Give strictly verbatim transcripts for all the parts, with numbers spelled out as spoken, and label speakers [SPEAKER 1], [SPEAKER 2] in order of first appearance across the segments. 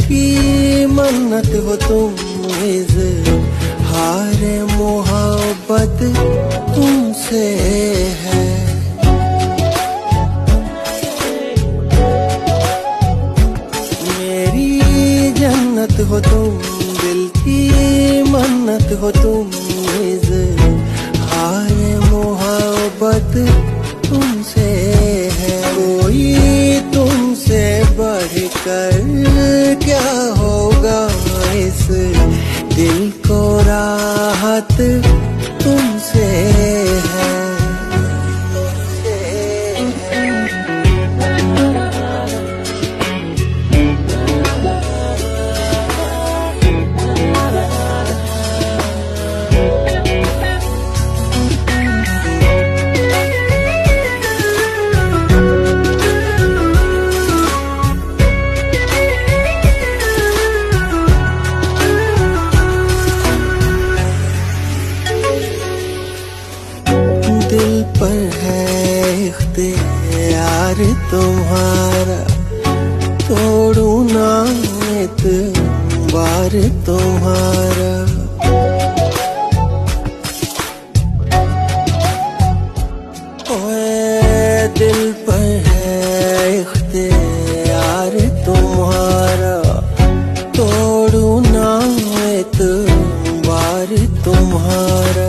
[SPEAKER 1] की मन्नत हो तुम, इज़हार मोहब्बत तुमसे है। मेरी जन्नत हो तुम, दिल की मन्नत हो तुम, इज़हार मोहब्बत तुमसे है। कोई तुमसे बढ़कर क्या होगा, इस दिल को राहत तुमसे है। दिल पर है इख्तियार तुम्हारा, तोड़ू ना एतबार तुम्हारा। ओए दिल पर है इख्तियार तुम्हारा, तोड़ू ना एतबार तुम्हारा।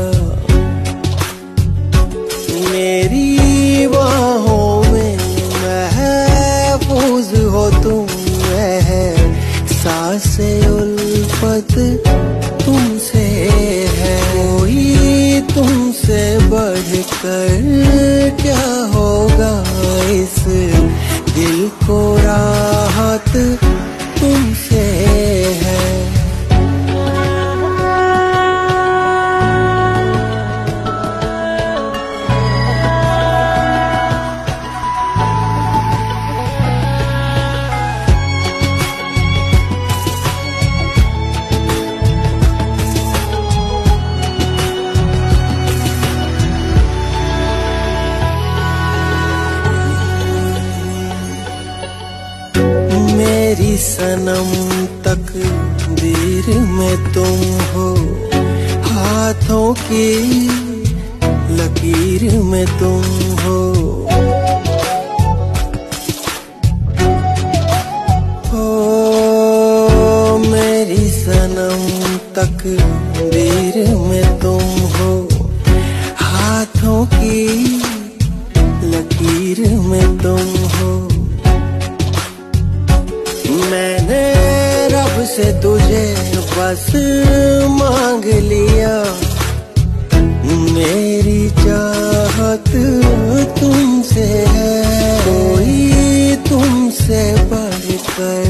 [SPEAKER 1] मेरी बाहों में महफूज हो तुम, एहसास-ए उल्फत तुमसे है। कोई तुमसे बढ़कर क्या होगा, इस दिल को राहत तुमसे है। मेरी सनम तकदीर में तुम हो, हाथों की लकीर में तुम हो। हो मेरी सनम तकदीर में तुम हो, हाथों की लकीर में तुम हो। मैंने रब से तुझे बस मांग लिया, मेरी चाहत तुमसे है। कोई तुमसे बढ़कर